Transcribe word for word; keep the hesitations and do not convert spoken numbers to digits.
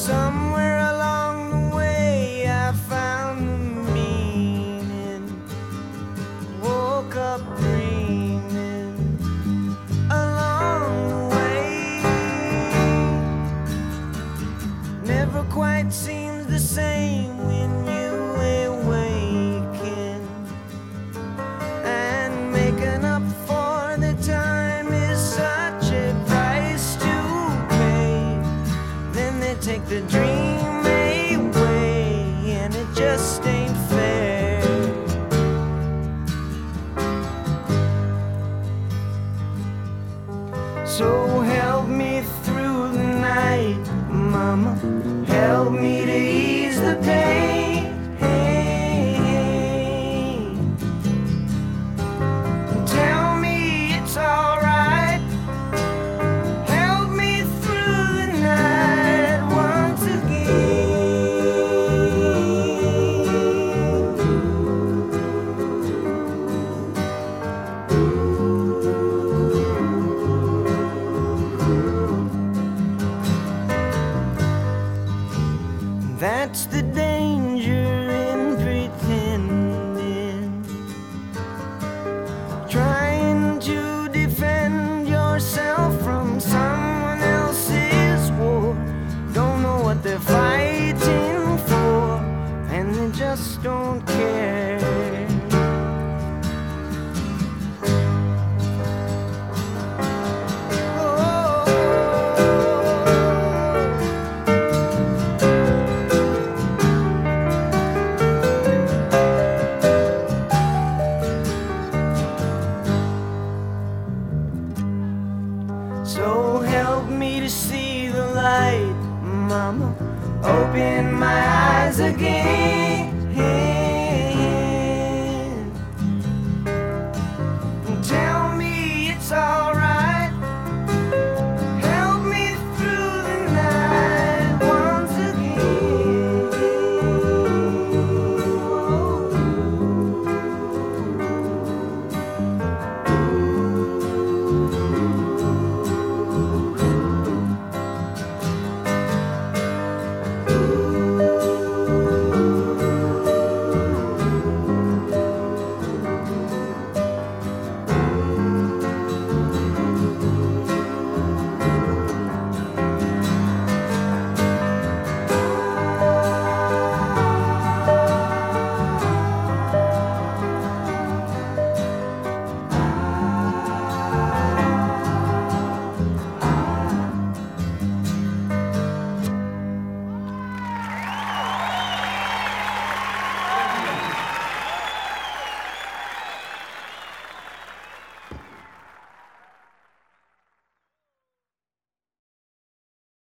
Somewhere along the way I found the meaning, woke up dreaming along the way. Never quite seems the same when you awaken, and making up for the time is such a price to pay. Then they take the dream away, and it just ain't fair. So help me through the night, Mama, help me to ease the pain. Tell me it's alright, help me through the night once again. That's the danger in pretending, trying to defend yourself from someone else's war. Don't know what they're fighting for, and they just don't care. So help me to see the light, Mama, open my eyes again.